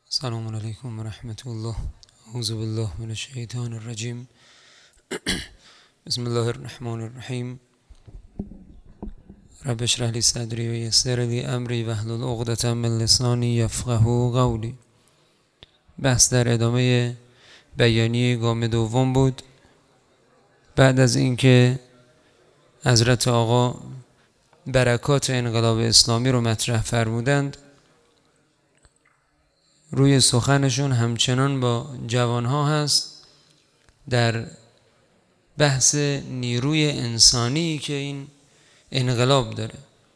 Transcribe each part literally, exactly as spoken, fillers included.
السلام علیکم و رحمت الله. اعوذ بالله من الشیطان الرجیم. بسم الله الرحمن الرحیم. رب اشرح لی صدری و یسر لی امری واحلل عقدة من لسانی یفقهوا قولی. بحث در ادامه بیانیه گام دوم بود. بعد از اینکه حضرت آقا برکات انقلاب اسلامی رو مطرح فرمودند، روی سخنشون همچنان با جوانها هست در بحث نیروی انسانی که این انقلاب داره.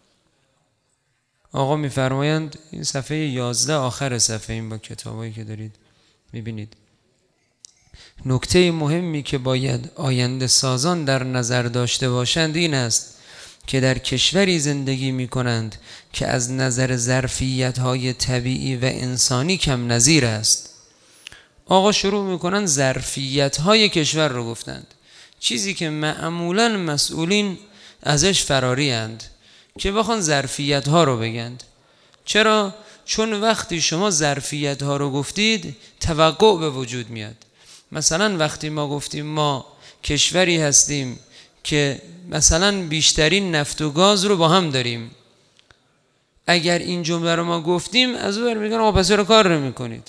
آقا میفرمایند، این صفحه یازده آخر صفحه، این با کتابایی که دارید میبینید، نکته مهمی که باید آینده سازان در نظر داشته باشند این است که در کشوری زندگی می کنند که از نظر ظرفیت‌های طبیعی و انسانی کم نظیر است. آقا شروع می کنند ظرفیت‌های کشور رو گفتند، چیزی که معمولاً مسئولین ازش فراری اند که بخوان ظرفیت‌ها رو بگند. چرا؟ چون وقتی شما ظرفیت‌ها رو گفتید توقع به وجود میاد. مثلا وقتی ما گفتیم ما کشوری هستیم که مثلا بیشترین نفت و گاز رو با هم داریم، اگر این جمله رو ما گفتیم از اون میگن آقا پس چرا کار رو میکنید؟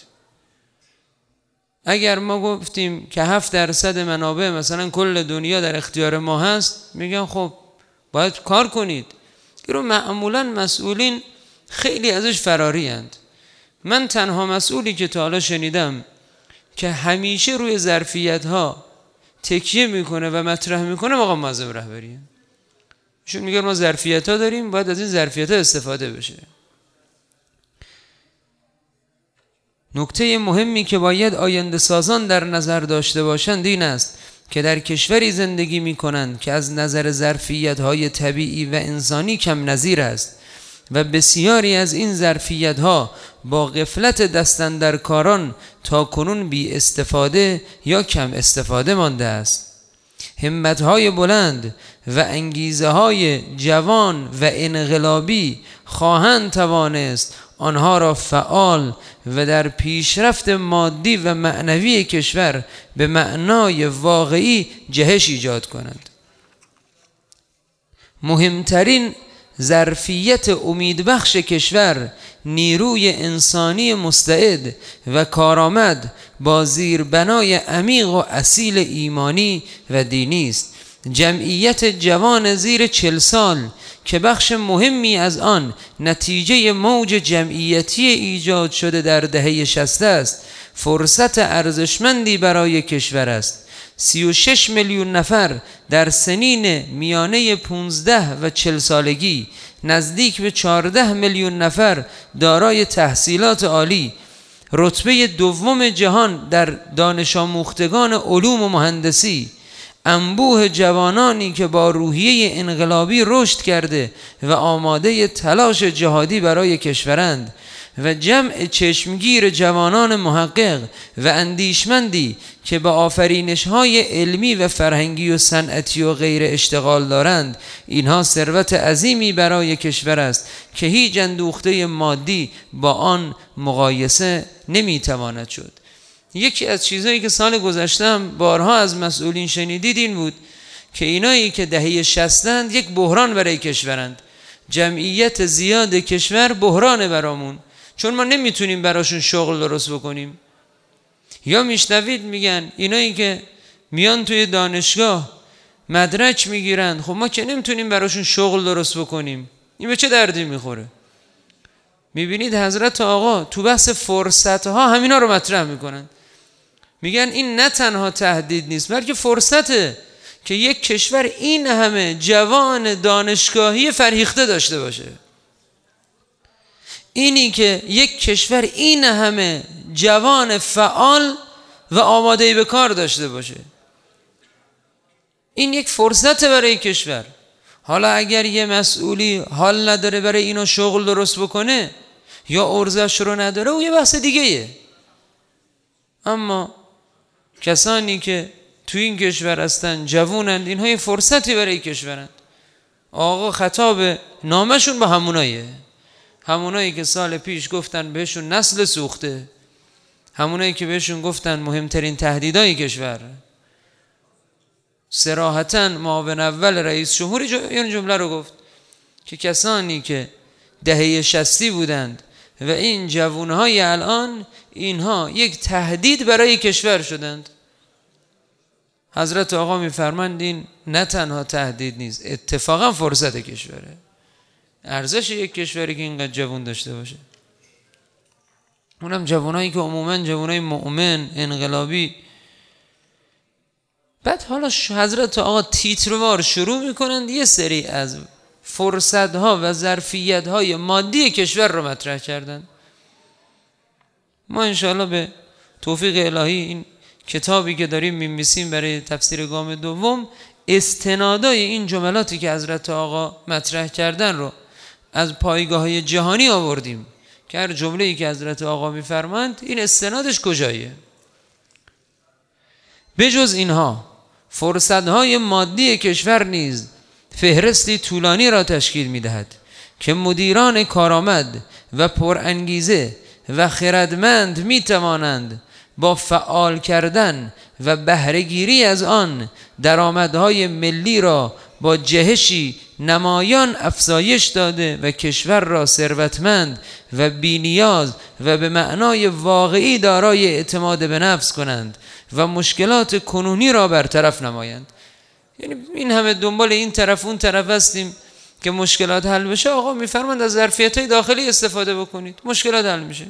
اگر ما گفتیم که هفت درصد منابع مثلا کل دنیا در اختیار ما هست، میگن خب باید کار کنید. این رو معمولا مسئولین خیلی ازش فراری اند. من تنها مسئولی که تا حالا شنیدم که همیشه روی ظرفیت ها تکیه میکنه و مطرح میکنه مقام معظم رهبریه. چون میگه ما ظرفیت ها داریم، باید از این ظرفیت ها استفاده بشه. نکته مهمی که باید آینده سازان در نظر داشته باشند این است که در کشوری زندگی میکنند که از نظر ظرفیت های طبیعی و انسانی کم نظیر است و بسیاری از این ظرفیت ها با غفلت دستاندرکاران تا کنون بی استفاده یا کم استفاده مانده است. همت های بلند و انگیزه های جوان و انقلابی خواهند توانست آنها را فعال و در پیشرفت مادی و معنوی کشور به معنای واقعی جهش ایجاد کنند. مهمترین ظرفیت امیدبخش کشور نیروی انسانی مستعد و کارآمد با زیربنای عمیق و اصیل ایمانی و دینی است. جمعیت جوان زیر چل سال که بخش مهمی از آن نتیجه موج جمعیتی ایجاد شده در دهه شصت است، فرصت ارزشمندی برای کشور است. سی و شش میلیون نفر در سنین میانه پانزده و چل سالگی، نزدیک به چهارده میلیون نفر دارای تحصیلات عالی، رتبه دوم جهان در دانش آموختگان علوم و مهندسی، انبوه جوانانی که با روحیه انقلابی رشد کرده و آماده تلاش جهادی برای کشورند و جمع چشمگیر جوانان محقق و اندیشمندی که به آفرینش‌های علمی و فرهنگی و صنعتی و غیر اشتغال دارند، اینها ثروت عظیمی برای کشور است که هیچ اندوخته مادی با آن مقایسه نمیتواند شد. یکی از چیزهایی که سال گذشتم بارها از مسئولین شنیدید این بود که اینایی که دهه شصتند یک بحران برای کشورند. جمعیت زیاد کشور بحرانه برامون، چون ما نمیتونیم براشون شغل درست بکنیم. یا میشنوید میگن اینایی که میان توی دانشگاه مدرک میگیرند، خب ما که نمیتونیم براشون شغل درست بکنیم، این به چه دردی میخوره؟ میبینید حضرت آقا تو بحث فرصت ها همینا رو مطرح میکنن، میگن این نه تنها تهدید نیست بلکه فرصته که یک کشور این همه جوان دانشگاهی فرهیخته داشته باشه. اینی که یک کشور این همه جوان فعال و آماده به کار داشته باشه، این یک فرصت برای کشور. حالا اگر یه مسئولی حال نداره برای اینو شغل درست بکنه یا ارزش رو نداره، او یه بحث دیگه یه. اما کسانی که تو این کشور هستن جوونند، اینها یه فرصتی برای کشورند. آقا خطاب نامشون با همونایه، همونایی که سال پیش گفتن بهشون نسل سوخته، همونایی که بهشون گفتن مهمترین تهدیدهای کشور، صراحتاً معاون اول رئیس جمهوری این جمله رو گفت که کسانی که دهه شصتی بودند و این جوانهای الان، اینها یک تهدید برای کشور شدند. حضرت آقا میفرمند این نه تنها تهدید نیست، اتفاقا فرصت کشوره. ارزش یک کشوری که اینقدر جوان داشته باشه، اونم جوانایی که عموما جوانای مؤمن انقلابی. بعد حالا حضرت آقا تیتروار شروع میکنند یه سری از فرصتها و ظرفیتهای مادی کشور رو مطرح کردن. ما انشاءالله به توفیق الهی این کتابی که داریم می‌نویسیم برای تفسیر گام دوم، استنادای این جملاتی که حضرت آقا مطرح کردن رو از پایگاه‌های جهانی آوردیم که هر جمله‌ای که حضرت آقا می‌فرمایند این استنادش کجایه. بجز اینها فرصت‌های مادی کشور نیز فهرستی طولانی را تشکیل می‌دهد که مدیران کارآمد و پرانگیزه و خردمند می‌توانند با فعال کردن و بهره‌گیری از آن درآمدهای ملی را با جهشی نمایان افزایش داده و کشور را ثروتمند و بی‌نیاز و به معنای واقعی دارای اعتماد به نفس کنند و مشکلات کنونی را برطرف نمایند. یعنی این همه دنبال این طرف اون طرف هستیم که مشکلات حل بشه. آقا میفرماند از ظرفیت‌های داخلی استفاده بکنید، مشکلات حل میشه.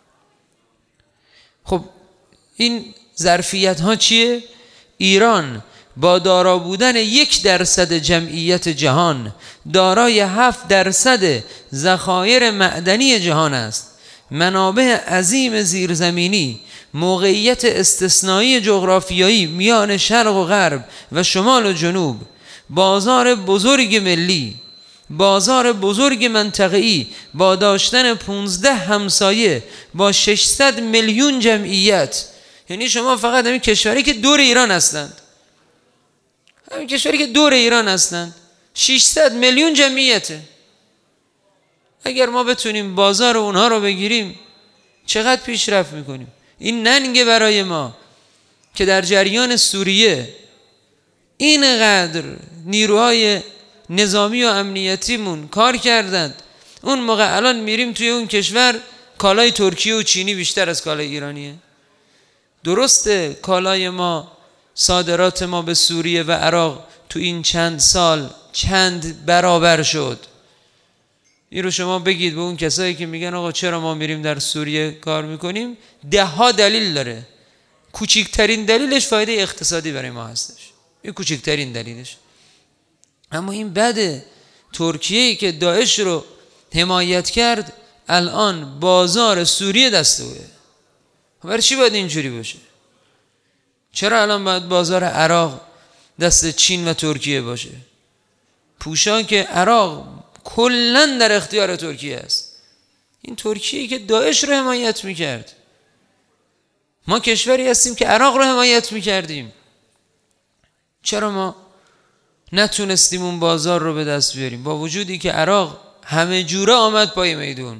خب این ظرفیت ها چیه؟ ایران با دارا بودن یک درصد جمعیت جهان دارای هفت درصد ذخایر معدنی جهان است. منابع عظیم زیرزمینی، موقعیت استثنایی جغرافیایی میان شرق و غرب و شمال و جنوب، بازار بزرگ ملی، بازار بزرگ منطقه‌ای با داشتن پونزده همسایه با ششصد میلیون جمعیت. یعنی شما فقط همین کشوری که دور ایران هستند، همین کشوری که دور ایران هستند ششصد میلیون جمعیته. اگر ما بتونیم بازار اونها رو بگیریم چقدر پیشرفت میکنیم. این ننگه برای ما که در جریان سوریه اینقدر نیروهای نظامی و امنیتیمون کار کردند. اون موقع الان میریم توی اون کشور کالای ترکیه و چینی بیشتر از کالای ایرانیه. درسته کالای ما، صادرات ما به سوریه و عراق تو این چند سال چند برابر شد. این رو شما بگید به اون کسایی که میگن آقا چرا ما میریم در سوریه کار میکنیم، ده ها دلیل داره. کوچکترین دلیلش فایده اقتصادی برای ما هستش، این کوچکترین دلیلش. اما این بده ترکیه‌ای که داعش رو حمایت کرد الان بازار سوریه دست اوه. برای چی باید اینجوری باشه؟ چرا الان باید بازار عراق دست چین و ترکیه باشه؟ پوشان که عراق کلن در اختیار ترکیه است. این ترکیه‌ای که داعش رو حمایت میکرد. ما کشوری هستیم که عراق رو حمایت میکردیم. چرا ما نتونستیم اون بازار رو به دست بیاریم با وجودی که عراق همه جوره آمد پای میدون،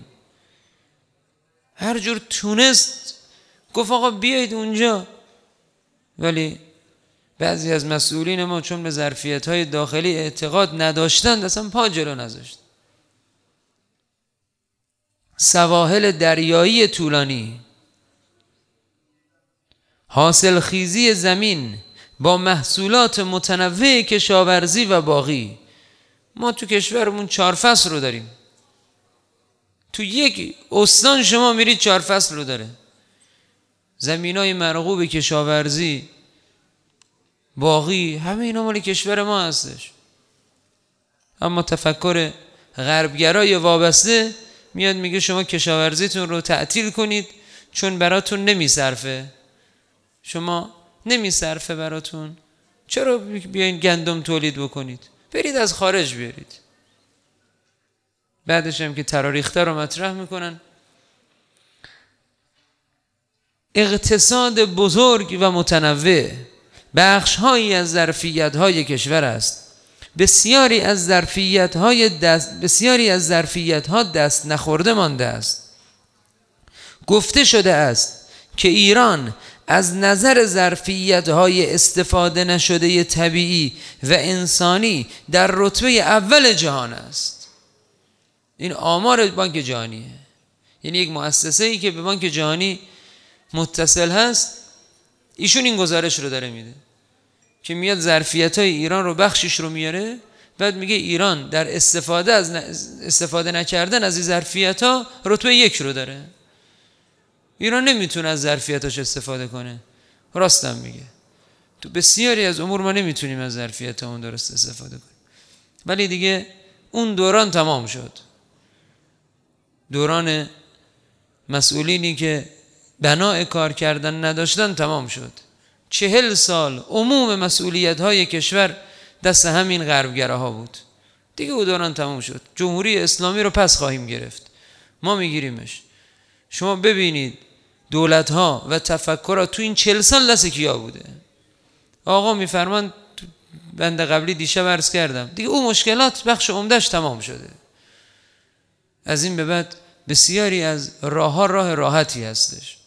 هر جور تونست گفت آقا بیایید اونجا، ولی بعضی از مسئولین ما چون به ظرفیت‌های داخلی اعتقاد نداشتند اصلا پا جلو نذاشت. سواحل دریایی طولانی، حاصل خیزی زمین با محصولات متنوع کشاورزی و باغی. ما تو کشورمون چهار فصل رو داریم. تو یک استان شما میرید چهار فصل رو داره. زمینای مرغوب کشاورزی، باغی، همه اینا مال کشور ما هستش. اما تفکر غربگرای وابسته میاد میگه شما کشاورزیتون رو تعطیل کنید چون براتون نمیصرفه. شما نمیصرفه براتون، چرا بیاین گندم تولید بکنید؟ برید از خارج بیارید. بعدش هم که تراریخته رو مطرح میکنن. اقتصاد بزرگ و متنوع بخش هایی از ظرفیت های کشور است. بسیاری از ظرفیت های دست بسیاری از ظرفیت ها دست نخورده مانده است. گفته شده است که ایران از نظر ظرفیت‌های استفاده نشده طبیعی و انسانی در رتبه اول جهان است. این آمار بانک جهانیه، یعنی یک مؤسسه‌ای که به بانک جهانی متصل هست، ایشون این گزارش رو داره میده که میاد ظرفیت‌های ایران رو بخشش رو میاره، بعد میگه ایران در استفاده از استفاده نکردن از این ظرفیت‌ها رتبه یک رو داره. ایران نمیتونه از ظرفیتاش استفاده کنه. راستم میگه تو بسیاری از امور ما نمیتونیم از ظرفیتامون درست استفاده کنیم. ولی دیگه اون دوران تمام شد. دوران مسئولینی که بنای کار کردن نداشتن تمام شد. چهل سال عموم مسئولیت های کشور دست همین غربگراها بود. دیگه اون دوران تمام شد. جمهوری اسلامی رو پس خواهیم گرفت. ما میگیریمش. شما ببینید دولت ها و تفکرات تو این چهل سال دست کیا بوده؟ آقا میفرمان، بنده قبلی دیشب عرض کردم، دیگه اون مشکلات بخش عمدهش تمام شده. از این به بعد بسیاری از راه ها راه راحتی هستش.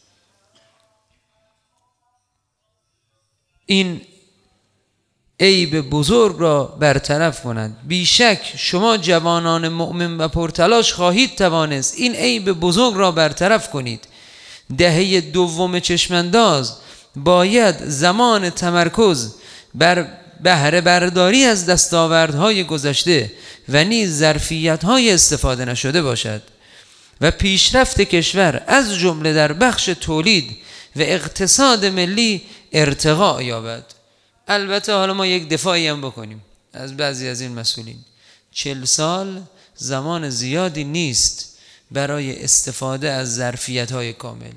این عیب بزرگ را برطرف کنند. بیشک شما جوانان مؤمن و پرتلاش خواهید توانست این عیب بزرگ را برطرف کنید. دهه دوم چشمانداز باید زمان تمرکز بر بهره برداری از دستاوردهای گذشته و نیز ظرفیت‌های استفاده نشده باشد و پیشرفت کشور از جمله در بخش تولید و اقتصاد ملی ارتقا یابد. البته حالا ما یک دفاعی هم بکنیم از بعضی از این مسئولین. چل سال زمان زیادی نیست برای استفاده از ظرفیت‌های کامل.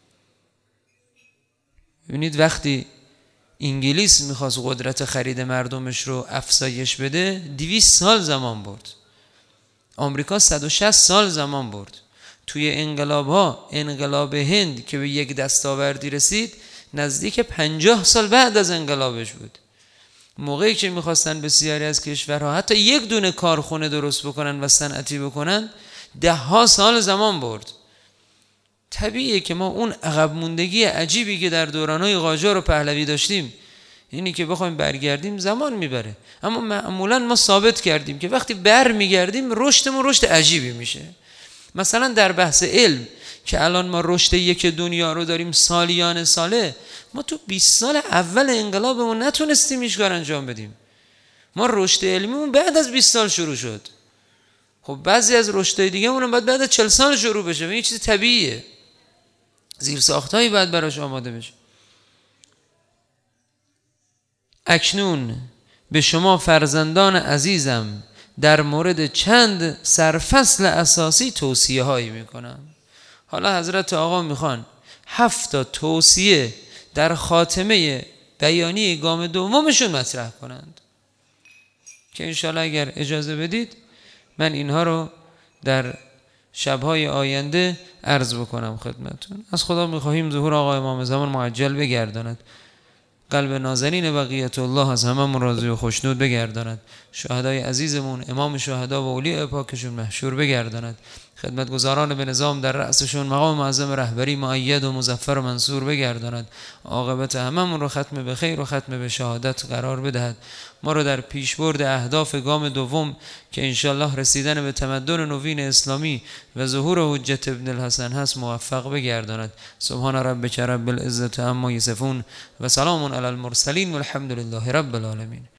ببینید وقتی انگلیس میخواست قدرت خرید مردمش رو افزایش بده دویست سال زمان برد. آمریکا صد و شصت سال زمان برد. توی انقلاب ها، انقلاب هند که به یک دستاوردی رسید نزدیک پنجاه سال بعد از انقلابش بود. موقعی که میخواستن بسیاری از کشورها حتی یک دونه کارخونه درست بکنن و صنعتی بکنن ده ها سال زمان برد. طبیعیه که ما اون عقب موندگی عجیبی که در دورانهای قاجار و پهلوی داشتیم، اینی که بخوایم برگردیم زمان میبره. اما معمولا ما ثابت کردیم که وقتی بر میگردیم رشدمون رشد عجیبی میشه. مثلا در بحث علم که الان ما رشد یک دنیا رو داریم سالیان ساله، ما تو بیست سال اول انقلابمون نتونستیم هیچ کار انجام بدیم. ما رشد علمیمون بعد از بیست سال شروع شد. خب بعضی از رشدهای دیگه مونم باید بعد از چهل سال شروع بشه. این چیز طبیعیه. زیر ساختایی باید براش آماده بشه. اکنون به شما فرزندان عزیزم در مورد چند سرفصل اساسی توصیه هایی میکنم. حالا حضرت آقا میخوان هفت تا توصیه در خاتمه بیانیه گام دومشون مطرح کنند که انشاءالله اگر اجازه بدید من اینها رو در شبهای آینده عرض بکنم خدمتون. از خدا میخواهیم ظهور آقا امام زمان معجل بگرداند، قلب نازنین بقیت الله از هممون راضی و خوشنود بگرداند، شهدای عزیزمون امام شهدا و اولیاء پاکشون محشور بگرداند، خدمتگزاران به نظام در رأسشون مقام معظم رهبری مؤید و مظفر و منصور بگرداند، عاقبت هممون رو ختم به خیر و ختم به شهادت قرار بدهد. ما رو در پیشبرد اهداف گام دوم که انشالله رسیدن به تمدن نوین اسلامی و ظهور حجت ابن الحسن هست موفق بگرداند. سبحان ربک رب العزة عما یصفون و سلام علی المرسلین والحمد لله رب العالمین.